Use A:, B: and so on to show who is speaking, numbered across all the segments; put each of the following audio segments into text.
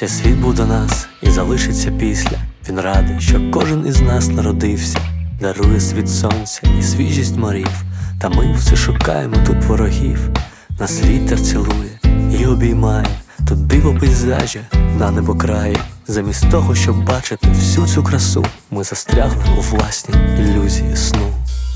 A: Цей світ був до нас і залишиться після. Він радий, що кожен із нас народився, дарує світ сонця і свіжість морів. Та ми все шукаємо тут ворогів. Нас вітер цілує і обіймає, тут диво пейзажа на небокраї. Замість того, щоб бачити всю цю красу, ми застрягли у власній ілюзії сну.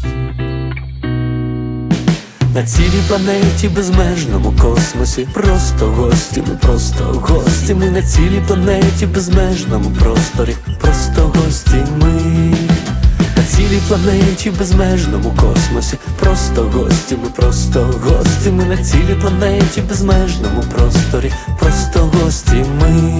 A: На цілій планеті, безмежному космосі, просто гості, ми просто гості. Ми на цілій планеті, безмежному просторі, просто гості ми. На цілій планеті, безмежному космосі, просто гості, ми просто гості. Ми на цілій планеті, безмежному просторі, просто гості ми.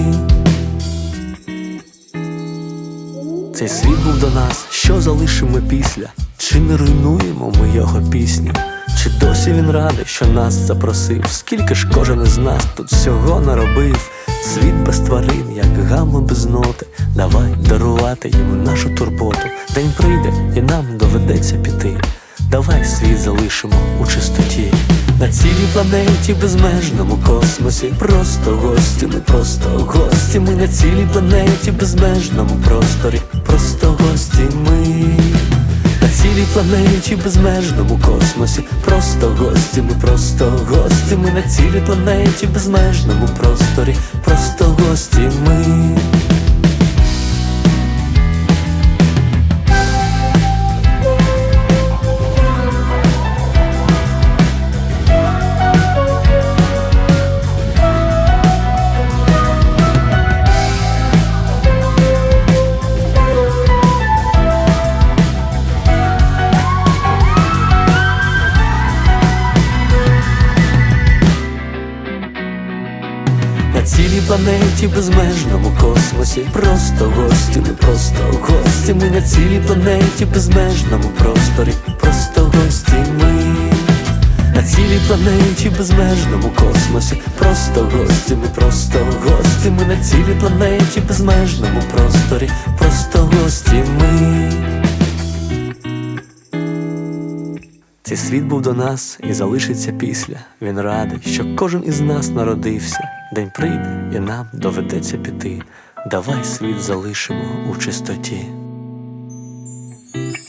A: Цей світ був до нас, що залишимо після? Чи не руйнуємо ми його пісню? Чи досі він радий, що нас запросив? Скільки ж кожен із нас тут всього наробив? Світ без тварин, як гамма без ноти. Давай дарувати їм нашу турботу. День прийде і нам доведеться піти. Давай світ залишимо у чистоті. На цілій планеті, безмежному космосі, просто гості, ми просто гості. Ми на цілій планеті, безмежному просторі, просто гості ми. На цілій планеті, безмежному космосі, просто гості, ми просто гості. Ми на цілій планеті, безмежному просторі, просто гості ми. На цілій планеті, безмежному космосі, просто гості, ми просто гості. Ми на цілій планеті, безмежному просторі, просто гості ми. На цілій планеті, безмежному космосі, просто гості, ми просто гості. Ми на цілій планеті, безмежному просторі, просто гості ми. Цей світ був до нас і залишиться після. Він радий, що кожен із нас народився. День прийде і нам доведеться піти. Давай світ залишимо у чистоті.